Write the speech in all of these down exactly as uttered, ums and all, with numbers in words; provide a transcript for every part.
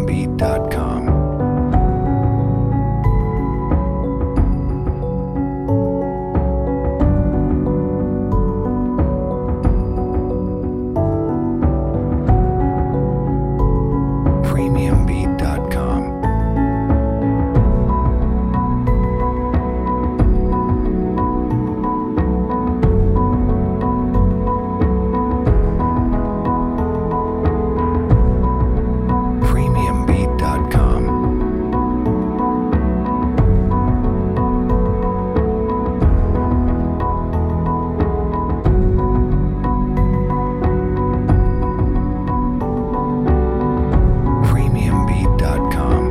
premium beat dot com. premium beat dot com. premium beat dot com. premium beat dot com.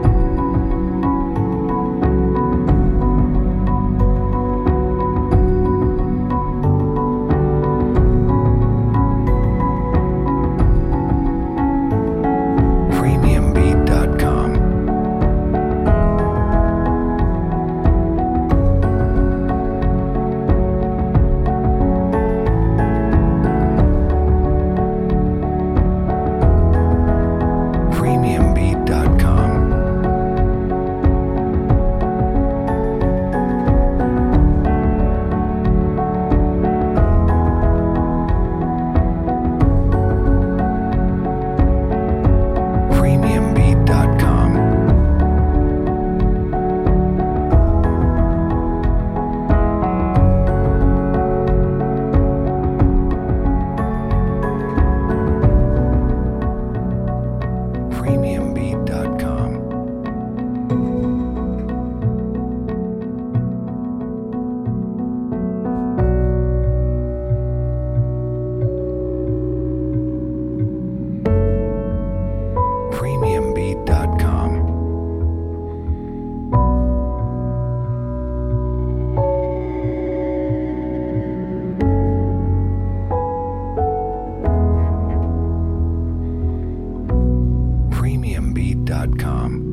premium beat dot com. premium beat dot com. premium beat dot com. premium beat dot com. premium beat dot com. premium beat dot com.